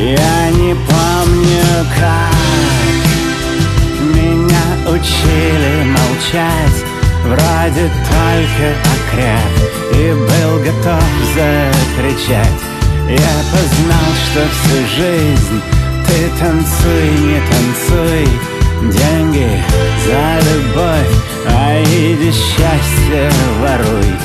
Я не помню, как меня учили молчать, вроде только окреп, и был готов закричать. Я познал, что всю жизнь ты танцуй, не танцуй, деньги за любовь, а иди счастье воруй.